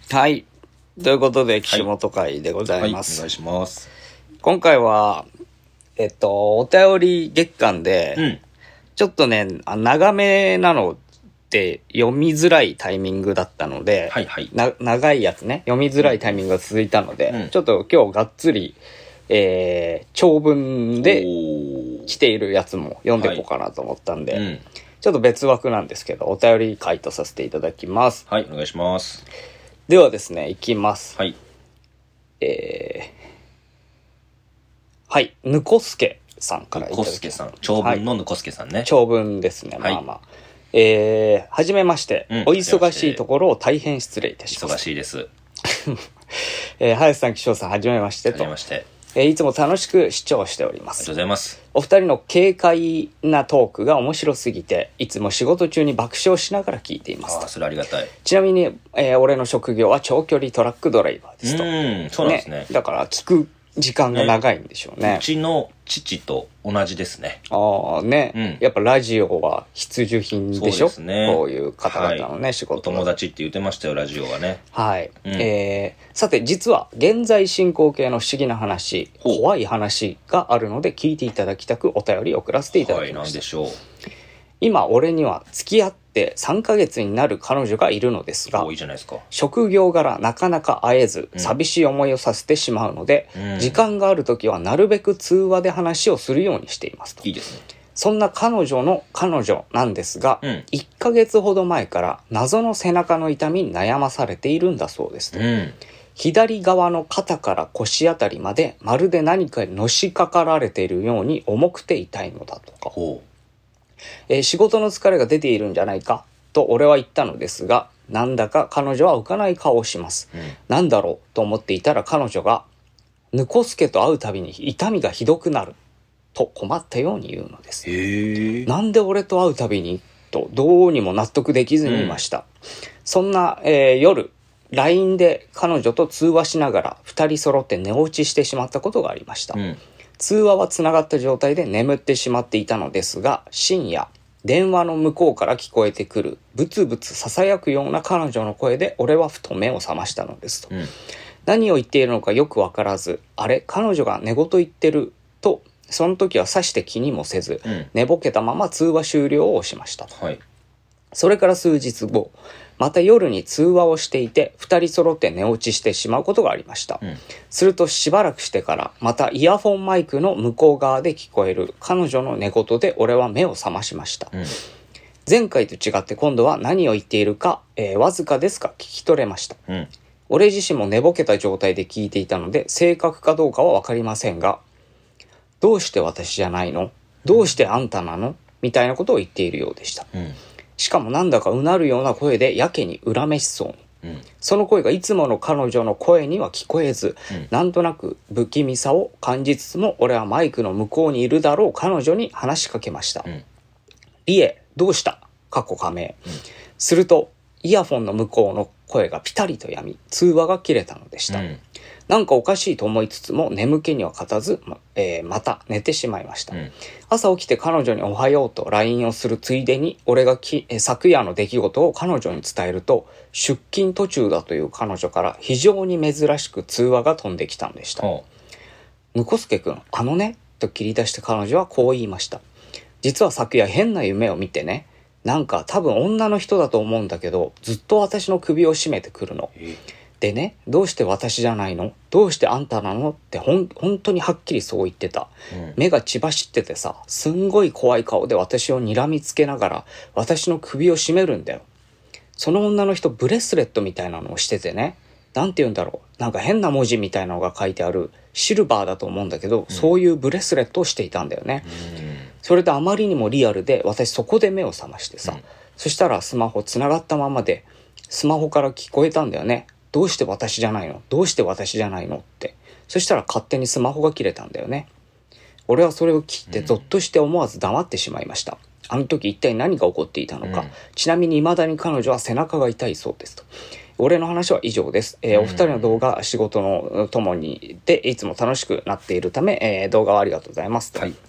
はい。ということで、岸本会でございます。 はい、お願いします。 今回は、お便り月間で、ちょっとね、長めなので読みづらいタイミングだったので、長いやつね、読みづらいタイミングが続いたので、ちょっと今日がっつり、長文で来ているやつも読んでいこうかなと思ったんで、ちょっと別枠なんですけど、お便り回答させていただきます。 はい、お願いします。 ではですね、いきます。 はい。 はい、ぬこすけさんからいただきます。 ぬこすけさん。長文のぬこすけさんね。 長文ですね、まあまあ。はじめまして、お忙しいところを大変失礼いたします。 忙しいです。 林さん、岸尾さん、はじめましてと。 はじめまして。 いつも楽しく視聴しております。 ありがとうございます。 お二人の軽快なトークが面白すぎて、いつも仕事中に爆笑しながら聞いています。 ああ、それありがたい。 ちなみに、俺の職業は長距離トラックドライバーですと。 そうなんですね。 だから聞く時間が長いんでしょうね。 うちの父と同じですね。 ああね、やっぱラジオは必需品でしょ。そうですね。こういう方々のね、仕事。 お友達って言ってましたよ、ラジオはね。 はい。さて、実は現在進行形の不思議な話、怖い話があるので聞いていただきたくお便りを送らせていただきました。 はい、なんでしょう。 今、俺には付き合って3ヶ月になる彼女がいるのですが、 いいじゃないですか。 職業柄なかなか会えず、寂しい思いをさせてしまうので、時間があるときはなるべく通話で話をするようにしていますと。 いいですね。 そんな彼女の彼女なんですが、1ヶ月ほど前から謎の背中の痛みに悩まされているんだそうですと。左側の肩から腰あたりまでまるで何かにのしかかられているように重くて痛いのだとか。仕事の疲れが出ているんじゃないかと俺は言ったのですが、なんだか彼女は浮かない顔をします。なんだろうと思っていたら彼女が、ぬこすけと会うたびに痛みがひどくなると困ったように言うのです。なんで俺と会うたびにとどうにも納得できずにいました。そんな、夜、LINE で彼女と通話しながら2人揃って寝落ちしてしまったことがありました。通話はつながった状態で眠ってしまっていたのですが、深夜、電話の向こうから聞こえてくるブツブツ囁くような彼女の声で俺はふと目を覚ましたのですと。何を言っているのかよくわからず、あれ彼女が寝言言ってると、その時はさして気にもせず、寝ぼけたまま通話終了を押しました。それから数日後、また夜に通話をしていて2人揃って寝落ちしてしまうことがありました。するとしばらくしてからまたイヤフォンマイクの向こう側で聞こえる彼女の寝言で俺は目を覚ましました。前回と違って今度は何を言っているか、わずかですが聞き取れました。俺自身も寝ぼけた状態で聞いていたので正確かどうかはわかりませんが、どうして私じゃないの？どうしてあんたなの？みたいなことを言っているようでした。しかもなんだかうなるような声でやけに恨めしそうに。その声がいつもの彼女の声には聞こえず、なんとなく不気味さを感じつつも俺はマイクの向こうにいるだろう彼女に話しかけました。リエ、どうした？仮名。するとイヤフォンの向こうの声がピタリとやみ、通話が切れたのでした。なんかおかしいと思いつつも眠気には勝たず、また寝てしまいました。朝起きて彼女におはようと LINE をするついでに俺が昨夜の出来事を彼女に伝えると、出勤途中だという彼女から非常に珍しく通話が飛んできたのでした。ぬこすけくん、と切り出して彼女はこう言いました。実は昨夜変な夢を見てね、なんか多分女の人だと思うんだけど、ずっと私の首を絞めてくるの。でね、どうして私じゃないの？どうしてあんたなの？って本当にはっきりそう言ってた。目が血走っててさ、すんごい怖い顔で私を睨みつけながら私の首を絞めるんだよ。その女の人ブレスレットみたいなのをしててね、なんて言うんだろう、なんか変な文字みたいなのが書いてあるシルバーだと思うんだけど、そういうブレスレットをしていたんだよね。それであまりにもリアルで私そこで目を覚ましてさ、そしたらスマホつながったままでスマホから聞こえたんだよね。どうして私じゃないの？どうして私じゃないの？って。そしたら勝手にスマホが切れたんだよね。俺はそれを聞いてゾッとして思わず黙ってしまいました。あの時一体何が起こっていたのか。ちなみに未だに彼女は背中が痛いそうですと。俺の話は以上です。お二人の動画、仕事のともにでいつも楽しくなっているため、動画をありがとうございますと。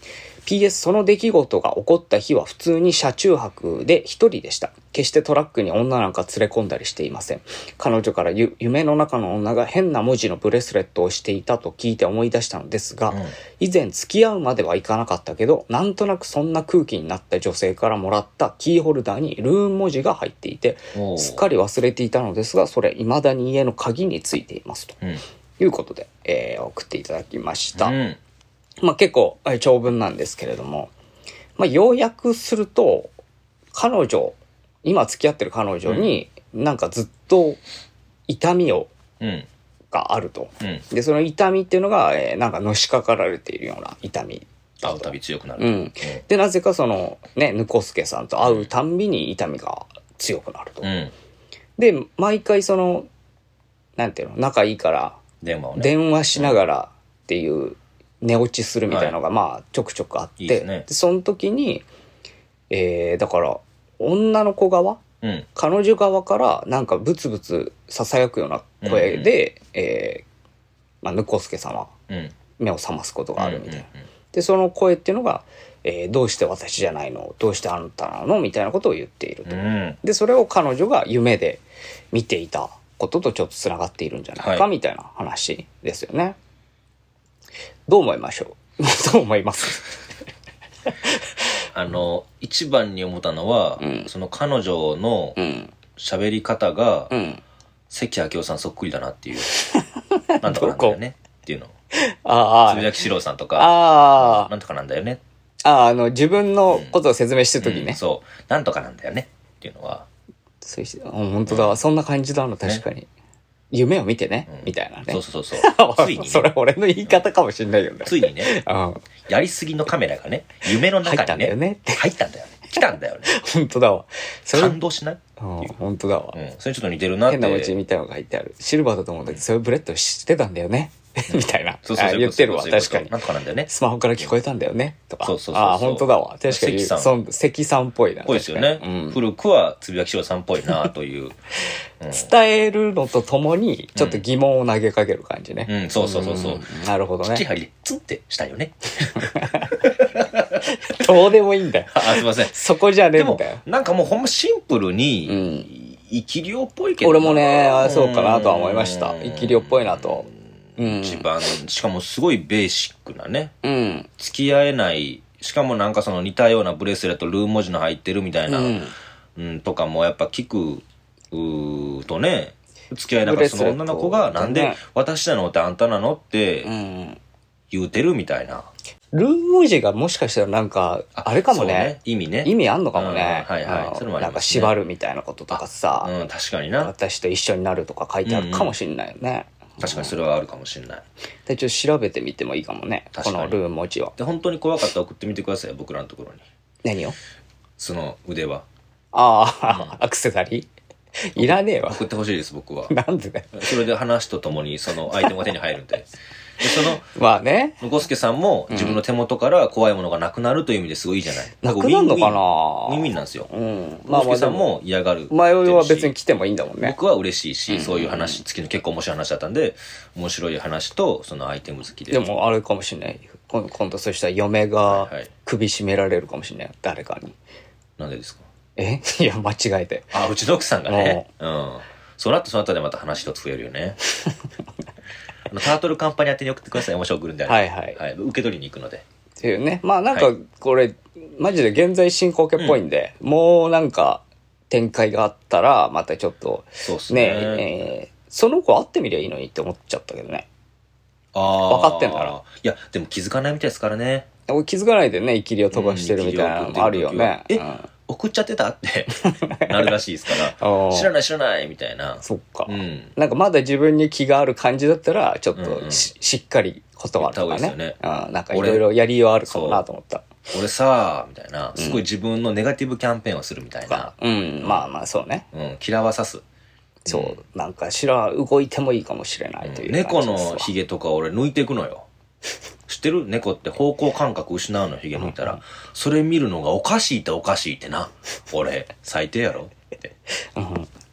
PS その出来事が起こった日は普通に車中泊で一人でした。決してトラックに女なんか連れ込んだりしていません。彼女から夢の中の女が変な文字のブレスレットをしていたと聞いて思い出したのですが、以前付き合うまではいかなかったけど、なんとなくそんな空気になった女性からもらったキーホルダーにルーン文字が入っていて、すっかり忘れていたのですが、それ未だに家の鍵についていますと、いうことで、送っていただきました。まあ結構長文なんですけれども、まあ要約すると、今付き合ってる彼女になんかずっと痛みがあると。で、その痛みっていうのが、なんかのしかかられているような痛み。 会うたび強くなる。 で、なぜかそのね、ぬこすけさんと会うたんびに痛みが強くなると。で、毎回その、なんていうの、仲いいから電話しながらっていう寝落ちするみたいなのがまあちょくちょくあって、 いいですね。 でその時に、だから女の子側、彼女側からなんかブツブツ囁くような声で、まあ、ぬこすけさんは目を覚ますことがあるみたいな。で、その声っていうのが、どうして私じゃないの？どうしてあんたなの？みたいなことを言っていると。で、それを彼女が夢で見ていたこととちょっとつながっているんじゃないかみたいな話ですよね。どう思いましょう？どう思います？ 一番に思ったのは、その彼女の喋り方が、関明夫さんそっくりだなっていう。なんとかなんだよねっていうの。つぶやきしろうさんとか、なんとかなんだよね。 自分のことを説明してるときね。 そう。なんとかなんだよねっていうのは。 本当だ。そんな感じだな、確かに。夢を見てね、みたいなね。 そう。ついにね。 それ俺の言い方かもしんないよね。 ついにね、やりすぎのカメラがね、夢の中にね、入ったんだよね。来たんだよね。 本当だわ。 感動しない？ 本当だわ。 それちょっと似てるなって。 変な文字みたいなのが書いてある。シルバーだと思うんだけど、それブレッドしてたんだよね。みたいな。言ってるわ、確かに。 なんとかなんだよね。 スマホから聞こえたんだよね。とか。 そう。 本当だわ。確かに。関さんっぽいな。 ぽいですよね。古くはつぶやきしろうさんっぽいなという。 伝えるのとともに、ちょっと疑問を投げかける感じね。 そう。 なるほどね。 土張りでツンってしたいよね。 どうでもいいんだよ。 すいません。 そこじゃねえんだよ。 なんかもうほんまシンプルに、生き量っぽいけど。 俺もね、そうかなとは思いました。生き量っぽいなと。 一番、しかもすごいベーシックなね。付き合えない、しかもなんかその似たようなブレスレット、ルーン文字の入ってるみたいな、とかもやっぱ聞くとね、付き合えなかったその女の子が、なんで私なのってあんたなのって言うてるみたいな。 ルーン文字がもしかしたらなんか、あれかもね。 意味ね。 意味あんのかもね。 それもありますね。 なんか縛るみたいなこととかさ。 確かにな。 私と一緒になるとか書いてあるかもしんないよね。 確かにそれはあるかもしれない。 ちょっと調べてみてもいいかもね。このルーン文字は。 で、本当に怖かったら送ってみてください、僕らのところに。 何を？ その腕は。 アクセサリーいらねえわ。 送ってほしいです、僕は。 なんでだよ。 それで話とともにそのアイテムが手に入るんで。で、 まあね。 ぬこすけさんも自分の手元から怖いものがなくなるという意味ですごいいいじゃない。 なくなるのかな？ ウィンウィンなんですよ。ぬこすけさんも嫌がる。 前は別に来てもいいんだもんね。 僕は嬉しいし、そういう話、月の結構面白い話だったんで、面白い話とそのアイテム好きで。 でもあれかもしれない。今度そしたら嫁が首絞められるかもしれない。誰かに。 なんでですか？ いや、間違えて。 うちの奥さんがね。その後でまた話一つ増えるよね。タートルカンパニー宛てに送ってください。面白く送るんであれば。はい。受け取りに行くので。 っていうね。まあなんか、これ、マジで現在進行形っぽいんで、もうなんか、展開があったら、またちょっと、 そうっすね。 その子会ってみりゃいいのにって思っちゃったけどね。分かってんだら。 いや、でも気づかないみたいですからね。 俺気づかないでね、生きりを飛ばしてるみたいなのもあるよね。 送っちゃってたってなるらしいですから知らないみたいな。 そっか。なんかまだ自分に気がある感じだったらちょっとしっかり断るとかね。なんかいろいろやりようあるかもなと思った。 俺さみたいな、すごい自分のネガティブキャンペーンをするみたいな。 まあまあそうね。 嫌わさす。 そう、なんか動いてもいいかもしれないという。 猫のヒゲとか俺抜いていくのよ。知ってる？猫って方向感覚失うの、ヒゲ抜いたら。それ見るのがおかしいってな。俺、最低やろって。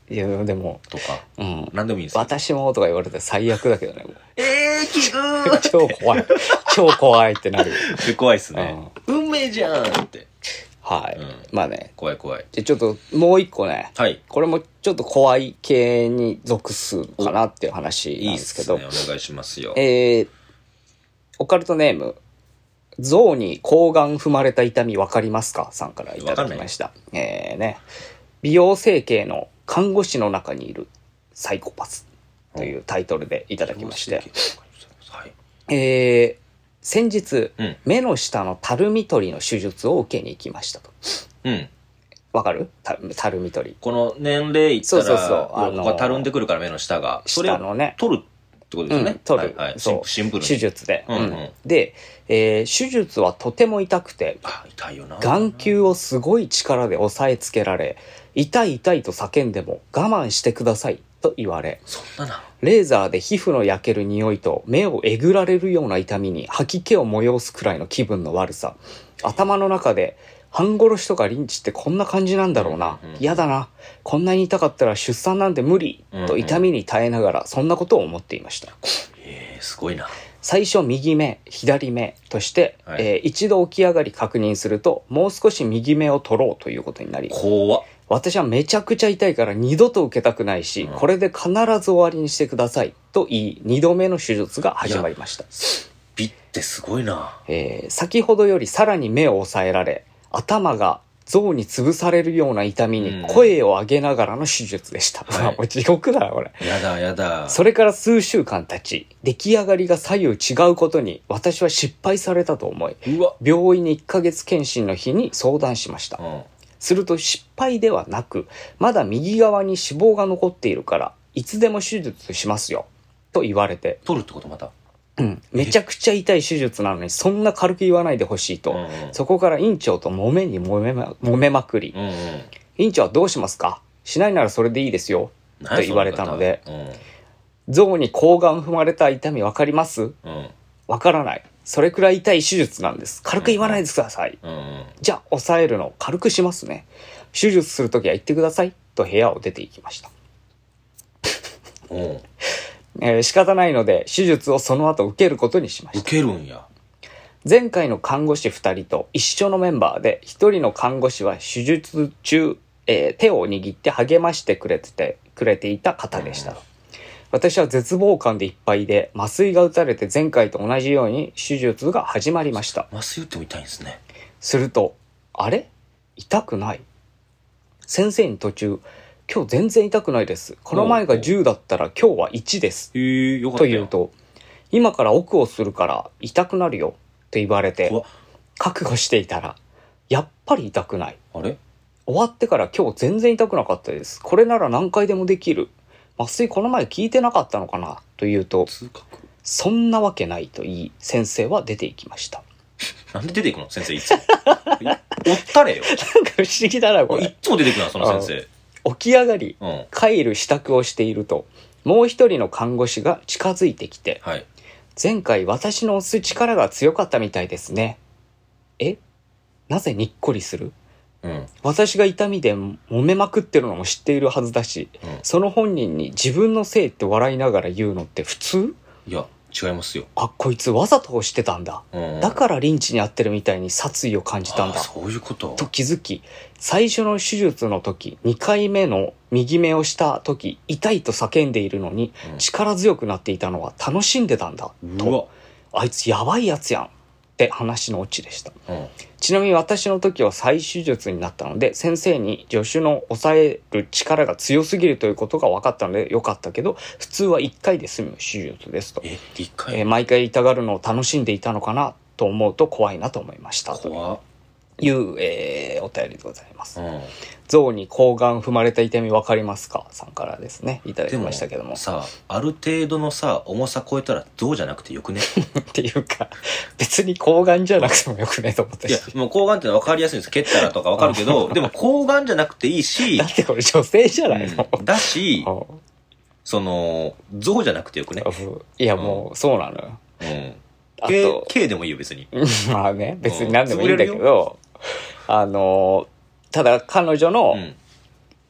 いや、でも。 とか。 うん。 何でもいいんですよ。 私もとか言われたら最悪だけどね。もう聞く超怖い。超怖いってなる。 怖いっすね。運命じゃんって。 はい。まあね。 怖い怖い。 じゃちょっともう一個ね。 はい。 これもちょっと怖い系に属すかなっていう話なんですけど。 いいっすね。お願いしますよ。 オカルトネーム。象に睾丸踏まれた痛み分かりますかさんからいただきました。ね。美容整形の看護師の中にいるサイコパスというタイトルでいただきまして。先日、目の下のたるみ取りの手術を受けに行きましたと。うん。わかる？たるみ取り。 この年齢いったら、ここたるんでくるから目の下が。 下のね。 取るってことですよね。 取る。 そう。シンプルに。 手術で。で、手術はとても痛くて、 痛いよな。 眼球をすごい力で押さえつけられ、痛い痛いと叫んでも我慢してくださいと言われ、レーザーで皮膚の焼ける匂いと目をえぐられるような痛みに吐き気を催すくらいの気分の悪さ、頭の中で半殺しとかリンチってこんな感じなんだろうな、嫌だな、こんなに痛かったら出産なんて無理、と痛みに耐えながらそんなことを思っていました。 すごいな。 最初右目、左目として、一度起き上がり確認すると、もう少し右目を取ろうということになり、私はめちゃくちゃ痛いから二度と受けたくないし、これで必ず終わりにしてくださいと言い、二度目の手術が始まりました。 美ってすごいな。 先ほどよりさらに目を抑えられ、頭が象に潰されるような痛みに声を上げながらの手術でした。もう地獄だな、これ。 やだやだ。 それから数週間経ち、出来上がりが左右違うことに私は失敗されたと思い、病院に1ヶ月検診の日に相談しました。すると失敗ではなく、まだ右側に脂肪が残っているから、いつでも手術しますよ。と言われて。 取るってことまた？ めちゃくちゃ痛い手術なのにそんな軽く言わないでほしいと、そこから院長と揉めまくり、院長はどうしますか？しないならそれでいいですよと言われたので、象に睾丸踏まれた痛み分かります？分からない。それくらい痛い手術なんです。軽く言わないでください。じゃあ抑えるの軽くしますね。手術するときは言ってくださいと部屋を出て行きました。仕方ないので手術をその後受けることにしました。 受けるんや。 前回の看護師2人と一緒のメンバーで、1人の看護師は手術中、手を握って励ましてくれていた方でした。私は絶望感でいっぱいで、麻酔が打たれて前回と同じように手術が始まりました。 麻酔打っても痛いんですね。 すると、あれ？痛くない？先生に途中、今日全然痛くないです。この前が10だったら今日は1です。と言うと、今から奥をするから痛くなるよと言われて、覚悟していたら、やっぱり痛くない。 あれ？ 終わってから今日全然痛くなかったです。これなら何回でもできる。麻酔この前効いてなかったのかなと言うと、そんなわけないと言い、先生は出て行きました。 なんで出て行くの先生いつも。おったれよ。 なんか不思議だな、これ。 いつも出てくるな、その先生。起き上がり、帰る支度をしていると、もう一人の看護師が近づいてきて、前回私の押す力が強かったみたいですね。なぜにっこりする？私が痛みで揉めまくってるのも知っているはずだし、その本人に自分のせいって笑いながら言うのって普通？ いや、違いますよ。 こいつわざと押してたんだ。だからリンチに遭ってるみたいに殺意を感じたんだ。 そういうことと気づき、最初の手術の時、2回目の右目をした時、痛いと叫んでいるのに、力強くなっていたのは楽しんでたんだ。と、あいつやばいやつやん。って話のオチでした。ちなみに私の時は再手術になったので、先生に助手の抑える力が強すぎるということが分かったのでよかったけど、普通は1回で済む手術ですと。 1回？ 毎回痛がるのを楽しんでいたのかなと思うと怖いなと思いました。 怖っ。 いう、お便りでございます。象に睾丸踏まれた痛み分かりますかさんからですね、いただきましたけども。 でもさ、ある程度のさ、重さ超えたら象じゃなくてよくねっていうか、別に睾丸じゃなくてもよくねと思ったし。 いや、もう睾丸ってのは分かりやすいんです。蹴ったらとか分かるけど、でも睾丸じゃなくていいし、 だってこれ女性じゃないの、 だし、その、象じゃなくてよくね。 いや、もう、そうなのよ。 あと、K でもいいよ、別に。 まあね、別に何でもいいんだけど、ただ彼女の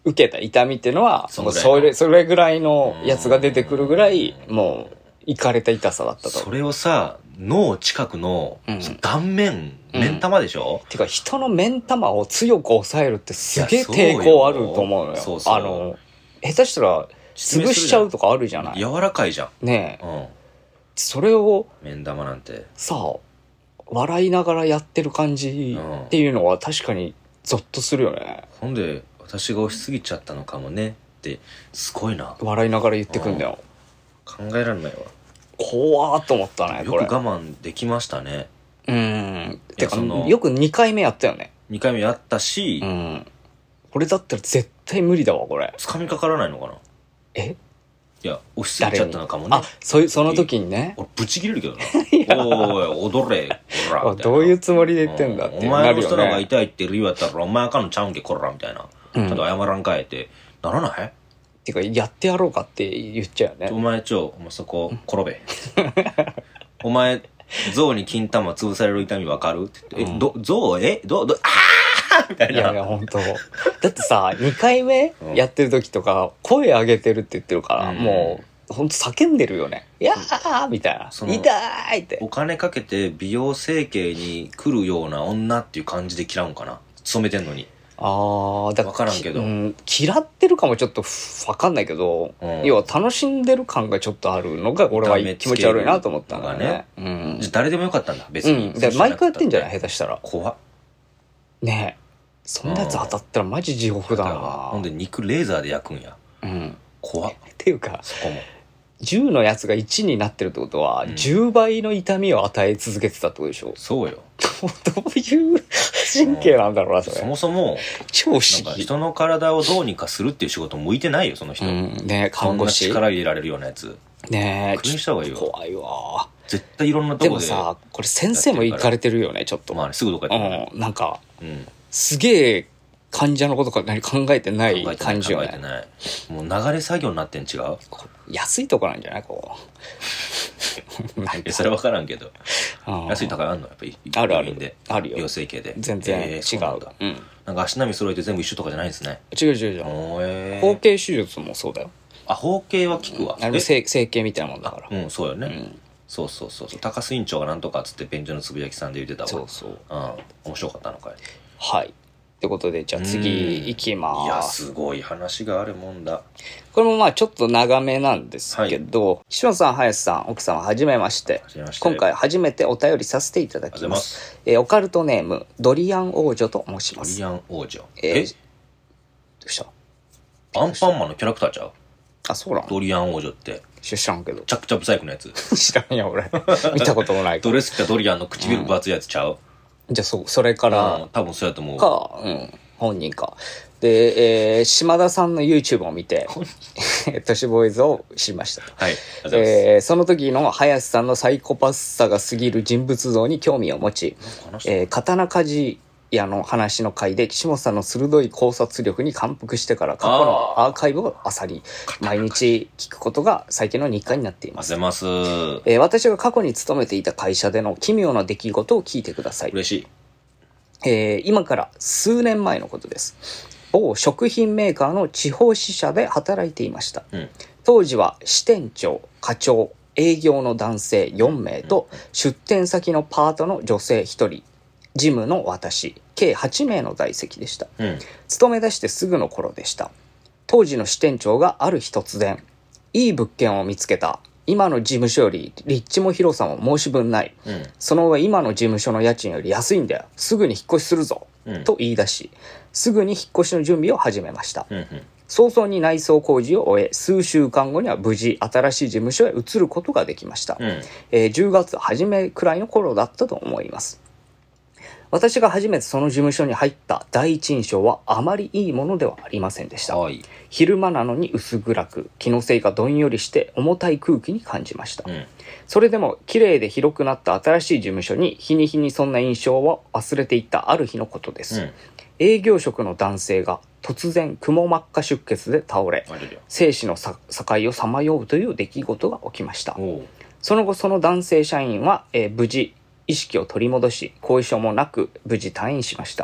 受けた痛みっていうのは、 そもうそれぐらいのやつが出てくるぐらい、もう、いかれた痛さだったと。 それをさ、脳近くの断面、目ん玉でしょ、 てか人の目ん玉を強く抑えるってすげえ抵抗あると思うのよ。 そうそう。 下手したら潰しちゃうとかあるじゃない。 柔らかいじゃん。 ねえ。それを、 目ん玉なんて。 さあ、笑いながらやってる感じっていうのは確かにゾッとするよね。 ほんで、私が押しすぎちゃったのかもねって、すごいな。 笑いながら言ってくんだよ。 考えられないわ。 怖ーっと思ったね、 これ。よく我慢できましたね。 てか、よく2回目やったよね。 2回目やったし、 これだったら絶対無理だわ、これ。 掴みかからないのかな。 いや、押しすぎちゃったのかもね。 その時にね。 俺、ぶち切れるけどな。おい、踊れ、こら。 どういうつもりで言ってんだって。 お前の人のが痛いって理由やったら、お前あかんのちゃうんけ、こら、みたいな。ちゃんと謝らんかえって、ならないてか、やってやろうかって言っちゃうよね。 お前そこ、転べ。お前、象に金玉潰される痛みわかるって言って、象あーみたいな。 いや、ほんと。だってさ、2回目やってる時とか、声上げてるって言ってるから、もう、ほんと叫んでるよね。いやーみたいな。痛いって。 お金かけて美容整形に来るような女っていう感じで嫌うんかな。勤めてんのに。 だから分からんけど、 嫌ってるかもちょっと分かんないけど、要は楽しんでる感がちょっとあるのが俺は気持ち悪いなと思ったんだね。 じゃ誰でもよかったんだ別に。 毎回やってんじゃない下手したら。 怖っ。 ねえ、そんなやつ当たったらマジ地獄だな。 ほんで肉レーザーで焼くんや。怖っ。 っていうか、 そこも 10のやつが1になってるってことは、10倍の痛みを与え続けてたってことでしょ。 そうよ。 どういう神経なんだろうな、それ。 そもそも、 超不思議。 人の体をどうにかするっていう仕事向いてないよ、その人。 ね、看護師。 そんな力入れられるようなやつ。 ねえ。 クビにした方がいいよ。 怖いわ。 絶対いろんなとこで。 でもさ、これ先生も行かれてるよね、ちょっと。 まあね、すぐどこか行ってなんか、すげえ患者のことか何考えてない感じよね。 考えてない。もう流れ作業になってん違う？ 安いとこなんじゃないこう。それ分からんけど。安い高いあんのやっぱり。 あるある。あるよ。 美容整形で。 全然違う。 なんか足並み揃えて全部一緒とかじゃないんですね。 違う。包茎手術もそうだよ。 包茎は効くわ。 あれ整形みたいなもんだから。 そうよね。そう。高須院長がなんとかっつって便所のつぶやきさんで言ってたわ。 そう。 面白かったのかい。 はい。ってことで、じゃあ次行きます。 いや、すごい話があるもんだ。 これもまあちょっと長めなんですけど、岸本さん、林さん、奥様、はじめまして。今回初めてお便りさせていただきます。オカルトネーム、ドリアン王女と申します。 ドリアン王女。どうしたアンパンマンのキャラクターちゃう？ あ、そうなの？ ドリアン王女って。 知らんけど。 チャックチャップサイクのやつ。 知らんよ、俺。見たこともない。 ドレス着たドリアンの唇分厚いやつちゃう？ じゃあそれから。 多分そうやと思う。 本人か。で、島田さんの YouTube を見て、都市ボーイズを知りました。 はい。 その時の林さんのサイコパスさが過ぎる人物像に興味を持ち、刀鍛冶屋の話の回で岸本さんの鋭い考察力に感服してから過去のアーカイブを漁り、毎日聞くことが最近の日課になっています。私が過去に勤めていた会社での奇妙な出来事を聞いてください。 嬉しい。今から数年前のことです。某食品メーカーの地方支社で働いていました。当時は支店長、課長、営業の男性4名と出店先のパートの女性1人、事務の私、計8名の在籍でした。勤め出してすぐの頃でした。当時の支店長がある日突然、いい物件を見つけた。今の事務所より立地も広さも申し分ない。その上今の事務所の家賃より安いんだよ。すぐに引っ越しするぞ。と言い出し、すぐに引っ越しの準備を始めました。早々に内装工事を終え、数週間後には無事新しい事務所へ移ることができました。10月初めくらいの頃だったと思います。私が初めてその事務所に入った第一印象はあまりいいものではありませんでした。昼間なのに薄暗く、気のせいかどんよりして重たい空気に感じました。それでも綺麗で広くなった新しい事務所に日に日にそんな印象を忘れていったある日のことです。営業職の男性が突然くも膜下出血で倒れ、生死の境をさまようという出来事が起きました。その後その男性社員は、無事意識を取り戻し、後遺症もなく無事退院しました。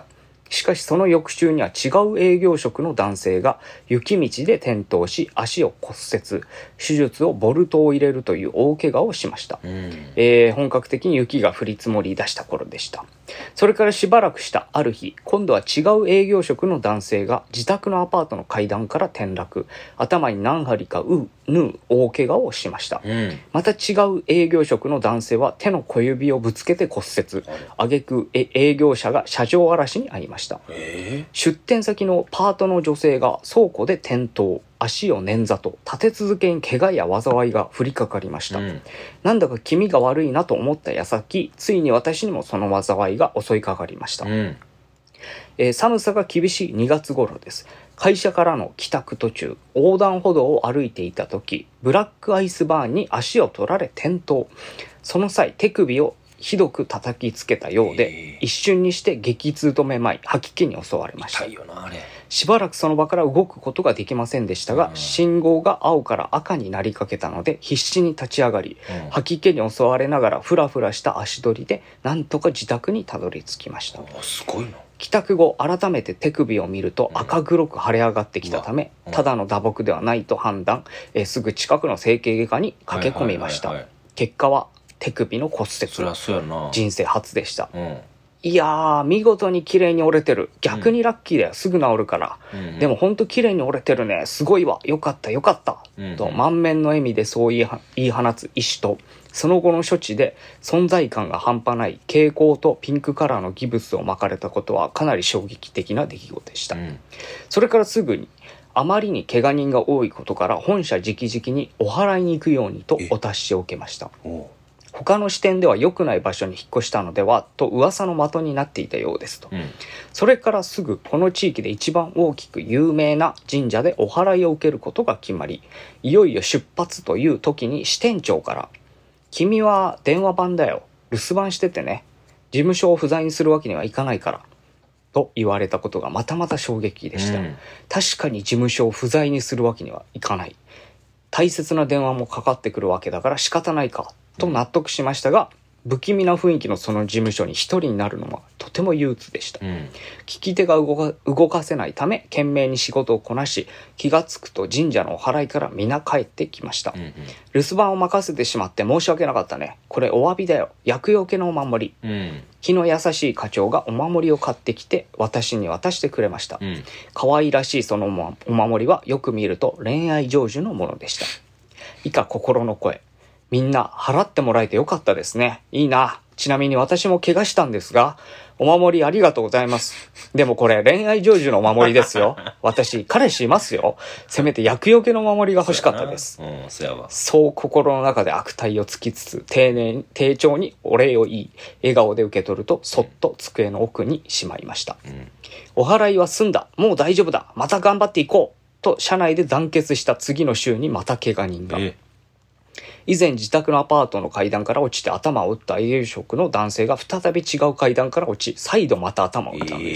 しかしその翌週には違う営業職の男性が雪道で転倒し足を骨折、手術をボルトを入れるという大怪我をしました。本格的に雪が降り積もり出した頃でした。それからしばらくしたある日、今度は違う営業職の男性が自宅のアパートの階段から転落、頭に何針か縫う大怪我をしました。また違う営業職の男性は手の小指をぶつけて骨折、挙句営業者が車上荒らしに遭いました。出店先のパートの女性が倉庫で転倒、足を捻挫と立て続けに怪我や災いが降りかかりました。なんだか気味が悪いなと思った矢先、ついに私にもその災いが襲いかかりました。寒さが厳しい2月頃です。会社からの帰宅途中、横断歩道を歩いていた時、ブラックアイスバーンに足を取られ転倒。その際、手首をひどく叩きつけたようで、一瞬にして激痛とめまい、吐き気に襲われました。 痛いよな、あれ。 しばらくその場から動くことができませんでしたが、信号が青から赤になりかけたので必死に立ち上がり、吐き気に襲われながらフラフラした足取りでなんとか自宅にたどり着きました。 すごいな。 帰宅後改めて手首を見ると赤黒く腫れ上がってきたため、ただの打撲ではないと判断、すぐ近くの整形外科に駆け込みました。結果は手首の骨折。 そりゃそうやな。 人生初でした。いやー、見事に綺麗に折れてる。逆にラッキーだよ。すぐ治るから。でもほんと綺麗に折れてるね。すごいわ。よかったよかった。と満面の笑みでそう言い放つ医師と、その後の処置で存在感が半端ない蛍光とピンクカラーのギブスを巻かれたことはかなり衝撃的な出来事でした。それからすぐに、あまりに怪我人が多いことから本社直々にお祓いに行くようにとお達しを受けました。他の支店では良くない場所に引っ越したのではと噂の的になっていたようですと、それからすぐこの地域で一番大きく有名な神社でお祓いを受けることが決まり、いよいよ出発という時に支店長から、君は電話番だよ、留守番しててね、事務所を不在にするわけにはいかないからと言われたことがまたまた衝撃でした。確かに事務所を不在にするわけにはいかない、大切な電話もかかってくるわけだから仕方ないかと納得しましたが、不気味な雰囲気のその事務所に一人になるのはとても憂鬱でした。聞き手が動かせないため懸命に仕事をこなし、気がつくと神社のお祓いから皆帰ってきました。留守番を任せてしまって申し訳なかったね。これお詫びだよ。厄除けのお守り。気の優しい課長がお守りを買ってきて私に渡してくれました。可愛らしいそのお守りはよく見ると恋愛成就のものでした。以下心の声。みんな払ってもらえてよかったですね。いいな。ちなみに私も怪我したんですが、お守りありがとうございます。でもこれ恋愛成就のお守りですよ。私彼氏いますよ。せめて厄除けのお守りが欲しかったです。そう心の中で悪態をつきつつ丁重にお礼を言い、笑顔で受け取るとそっと机の奥にしまいました。お祓いは済んだ。もう大丈夫だ。また頑張っていこう。と社内で団結した次の週にまた怪我人が。以前自宅のアパートの階段から落ちて頭を打った営業職の男性が再び違う階段から落ち、再度また頭を打ったのです。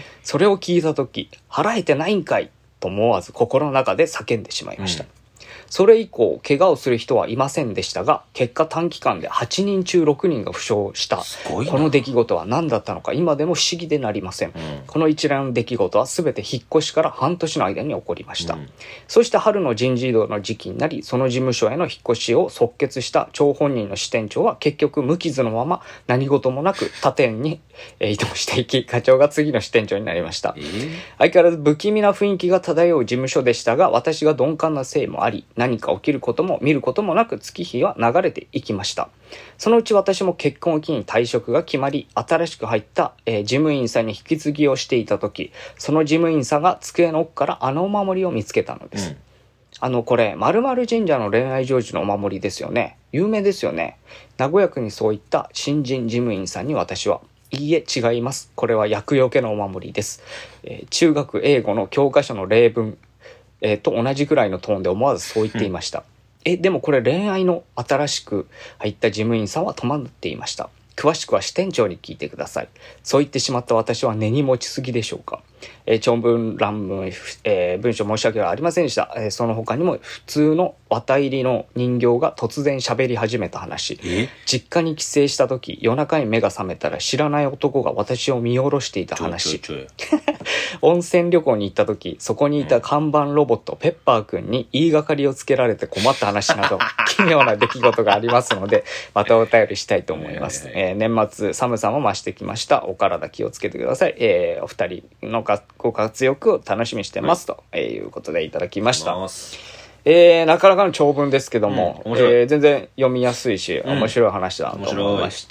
それを聞いたとき、払えてないんかいと思わず心の中で叫んでしまいました。それ以降、怪我をする人はいませんでしたが、結果短期間で8人中6人が負傷した。この出来事は何だったのか今でも不思議でなりません。この一連の出来事は全て引っ越しから半年の間に起こりました。そして春の人事異動の時期になり、その事務所への引っ越しを即決した張本人の支店長は結局無傷のまま何事もなく他店に移動していき、課長が次の支店長になりました。相変わらず不気味な雰囲気が漂う事務所でしたが、私が鈍感なせいもあり、何か起きることも見ることもなく月日は流れていきました。そのうち私も結婚を機に退職が決まり、新しく入った、事務員さんに引き継ぎをしていた時、その事務員さんが机の奥からあのお守りを見つけたのです。これ〇〇神社の恋愛成就のお守りですよね。有名ですよね。名古屋区にそういった新人事務員さんに私は、いいえ違います。これは厄除けのお守りです。中学英語の教科書の例文と同じくらいのトーンで思わずそう言っていました。でもこれ恋愛の新しく入った事務員さんは戸惑っていました。詳しくは支店長に聞いてください。そう言ってしまった私は根に持ちすぎでしょうか。 長文乱文、文章申し訳ありませんでした。その他にも普通の綿入りの人形が突然喋り始めた話。実家に帰省した時、夜中に目が覚めたら知らない男が私を見下ろしていた話。温泉旅行に行った時、そこにいた看板ロボットペッパーくんに言いがかりをつけられて困った話など、奇妙な出来事がありますので、またお便りしたいと思います。年末寒さも増してきました。お体気をつけてください。お二人のご活躍を楽しみにしてます、ということでいただきました。なかなかの長文ですけども、全然読みやすいし、面白い話だと思いました。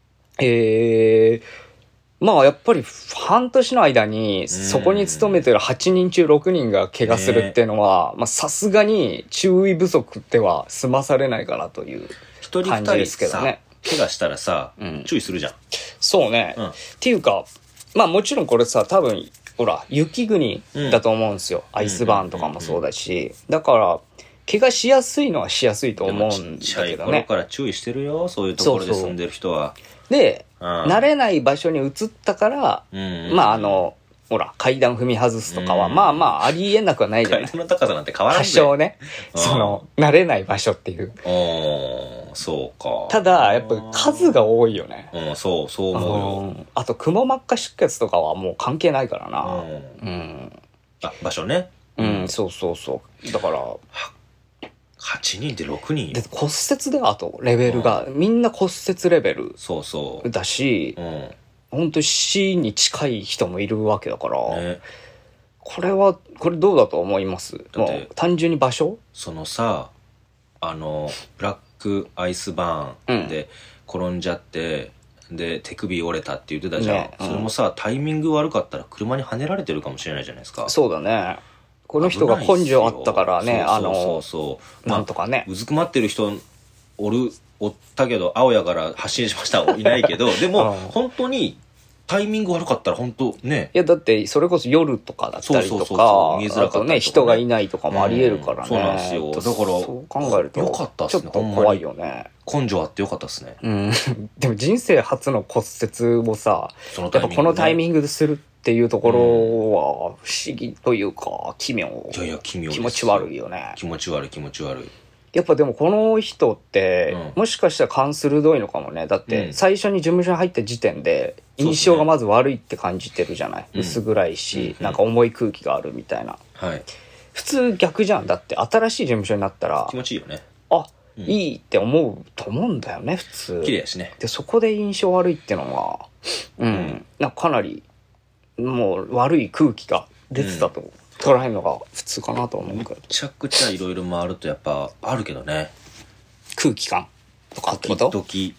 まあやっぱり半年の間にそこに勤めてる8人中6人が怪我するっていうのは、まあさすがに注意不足では済まされないかなという感じですけどね。 怪我したらさ、注意するじゃん。 そうね。っていうか、まあもちろんこれさ、多分、ほら、雪国だと思うんですよ。アイスバーンとかもそうだし。だから、怪我しやすいのはしやすいと思うんだけどね。ちっちゃい頃から注意してるよ、そういうところで住んでる人は。 で、慣れない場所に移ったから、まあほら、階段踏み外すとかは、まあまあ、ありえなくはないじゃない。 階段の高さなんて変わらない。 多少ね、慣れない場所っていう。 そうか。 ただ、やっぱ数が多いよね。 そう思うよ。 あと、くも膜下出血とかはもう関係ないからな。 あ、場所ね。 そう。だから、 8人で6人で骨折であと、レベルが、みんな骨折レベルだし、本当に死に近い人もいるわけだから、これどうだと思います？もう単純に場所？ そのさ、ブラックアイスバーンで転んじゃって、で手首折れたって言ってたじゃん、それもさ、タイミング悪かったら車にはねられてるかもしれないじゃないですか。 そうだね。この人が根性あったからね、なんとかね。 うずくまってる人おったけど、青やから発進しましたいないけど、でも本当にタイミング悪かったら本当ね。 いやだってそれこそ夜とかだったりとか、あとね人がいないとかもありえるからね。 そうなんですよ。だからそう考えるとよかったっすね。 ちょっと怖いよね。 根性あってよかったっすね。 でも人生初の骨折をさ、やっぱこのタイミングでするっていうところは不思議というか奇妙。 いや奇妙です。 気持ち悪いよね。 気持ち悪い。 やっぱでもこの人って、もしかしたら勘鋭いのかもね。だって最初に事務所に入った時点で印象がまず悪いって感じてるじゃない。薄暗いし、なんか重い空気があるみたいな。普通逆じゃん。だって新しい事務所になったら気持ちいいよね。 いいって思うと思うんだよね、普通。 綺麗やしね。 でそこで印象悪いってのはなんかかなりもう悪い空気が出てたと捉えるのが普通かなと思うから。 めちゃくちゃいろいろ回るとやっぱあるけどね。 空気感とかってこと？ 時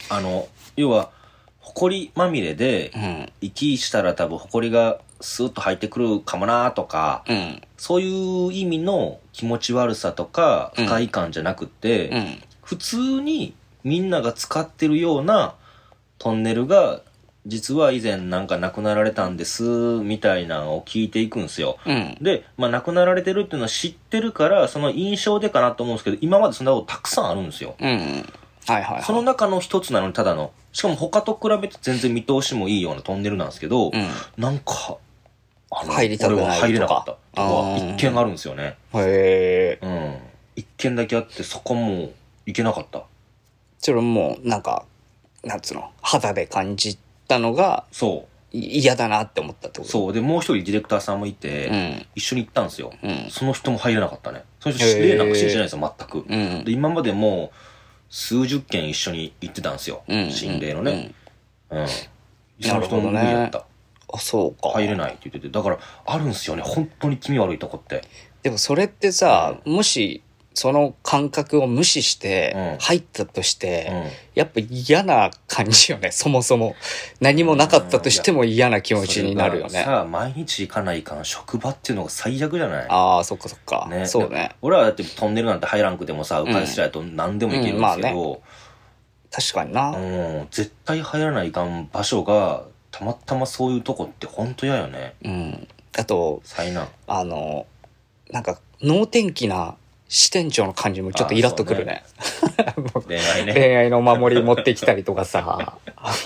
々要は埃まみれで、息したら多分埃がスーッと入ってくるかもなとか、そういう意味の気持ち悪さとか不快感じゃなくて、普通にみんなが使ってるようなトンネルが実は以前なんか亡くなられたんですみたいなのを聞いていくんですよ。で、まあ亡くなられてるっていうのは知ってるからその印象でかなと思うんですけど、今までそんなことたくさんあるんですよ。その中の一つなのに、ただのしかも他と比べて全然見通しもいいようなトンネルなんですけど、なんか入りたくないとか、 俺は入れなかったとか一軒あるんですよね。一軒だけあってそこも行けなかった。 それもなんかなんつうの、肌で感じたのが嫌だなって思ったってこと？ そうで、もう一人ディレクターさんもいて、一緒に行ったんですよ。その人も入れなかったね。その人なんか信じないですよ、全く。で今までも数十件一緒に行ってたんですよ、心霊のね。その人も無理だった。 そうか。 入れないって言ってて、だからあるんですよね、本当に気味悪いとこって。 でもそれってさ、もしその感覚を無視して入ったとして、やっぱ嫌な感じよね。そもそも何もなかったとしても嫌な気持ちになるよね。 さあ毎日行かないかん職場っていうのが最悪じゃない？ ああ、そっかそっか、ね、そうね。 俺はだってトンネルなんて入らんくてもさ、うかつしちゃうと何でも行けるんですけど、 確かにな。 絶対入らないかん場所がたまたまそういうとこって本当嫌よね。 あと災難。 なんか能天気な支店長の感じもちょっとイラッとくるね。 恋愛ね。 恋愛のお守り持ってきたりとかさ、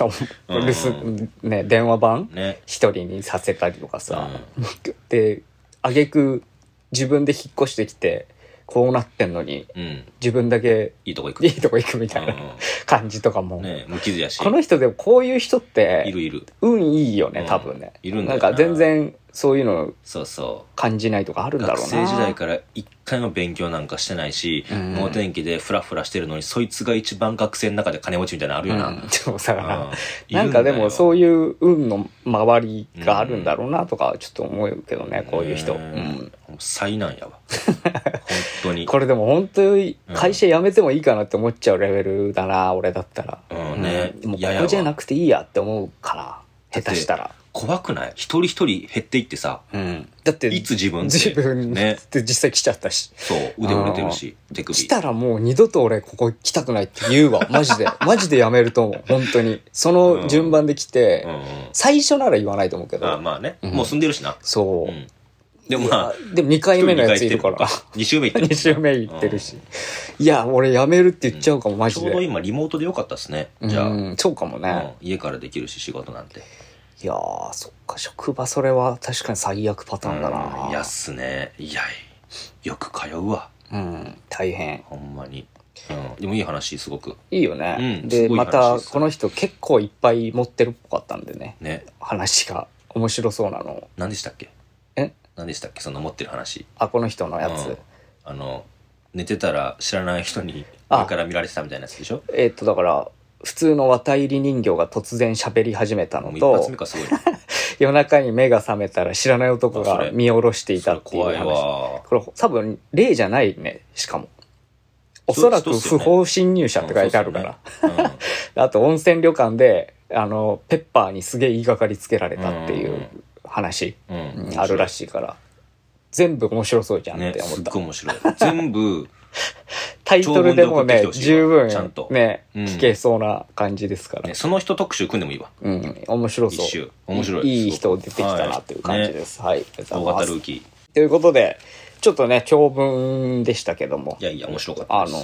ね、電話番一人にさせたりとかさ、で、挙句自分で引っ越してきて、こうなってんのに、自分だけいいとこ行くみたいな感じとかも。 ね、無傷やし。 この人でもこういう人って、 いる。 運いいよね、多分ね。 いるんだよなんか全然そういうのそう感じないとかあるんだろうな。 学生時代から一回も勉強なんかしてないし、能天気でフラフラしてるのに、そいつが一番学生の中で金持ちみたいなのあるよな。 でもさ、なんかでもそういう運の周りがあるんだろうなとかちょっと思うけどね、こういう人。 災難やわ。本当に。 これでも本当に会社辞めてもいいかなって思っちゃうレベルだな、俺だったら。 ね。 もうここじゃなくていいやって思うかな、下手したら。 怖くない？一人一人減っていってさ。 だって、 いつ自分ね。って実際来ちゃったし。 そう、腕折れてるし、手首。 来たらもう二度と俺ここ来たくないって言うわ。マジで。マジでやめると思う。本当に。その順番で来て、最初なら言わないと思うけど。 まあね。もう住んでるしな。 そう。 でもまあ。 でも2回目のやついるから。 2週目行ってる。 2週目行ってるし。いや、俺辞めるって言っちゃうかも、マジで。 ちょうど今リモートでよかったっすね。じゃあ。 そうかもね。 家からできるし、仕事なんて。 いやー、そっか、職場それは確かに最悪パターンだな。 いやっすね。いや、よく通うわ。 大変。 ほんまに。でもいい話、すごく。 いいよね。で、また、この人結構いっぱい持ってるっぽかったんでね。話が面白そうなの。 何でしたっけ？何でしたっけ？その持ってる話。 この人のやつ。 寝てたら知らない人に上から見られてたみたいなやつでしょ？ だから、普通の綿入り人形が突然喋り始めたのと、 一発目かすごい夜中に目が覚めたら知らない男が見下ろしていたっていう話。 怖いわ。 これ多分霊じゃないね、しかも。おそらく不法侵入者って書いてあるから。あと温泉旅館で、ペッパーにすげえ言いがかりつけられたっていう話、あるらしいから。全部面白そうじゃんって思った。 すっごい面白い。全部、 タイトルでもね、十分ね、聞けそうな感じですから。 その人特集組んでもいいわ。 面白そう。 一周。面白い。 いい人出てきたなっていう感じです。はい。 大型ルーキー。ということで、ちょっとね、長文でしたけども。 いやいや、面白かったです。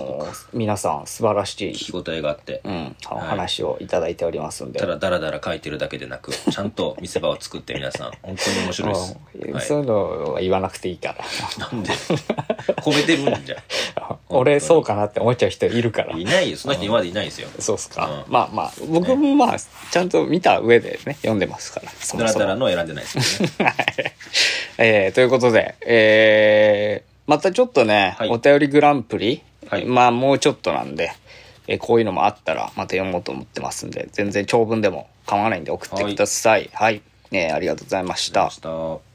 皆さん素晴らしい。 聞き応えがあって。 お話をいただいておりますんで。 ただダラダラ書いてるだけでなく、ちゃんと見せ場を作って皆さん、本当に面白いです。 そういうのは言わなくていいから。 なんで褒めてるんじゃん。 俺そうかなって思っちゃう人いるから。 いないよ。その人今までいないですよ。 そうっすか。まあ、僕もまあ、ちゃんと見た上でね、読んでますから。 ダラダラの選んでないですよね。ということで、またちょっとね、お便りグランプリ、まあもうちょっとなんで、こういうのもあったらまた読もうと思ってますんで、全然長文でも構わないんで送ってください。はい。ありがとうございました。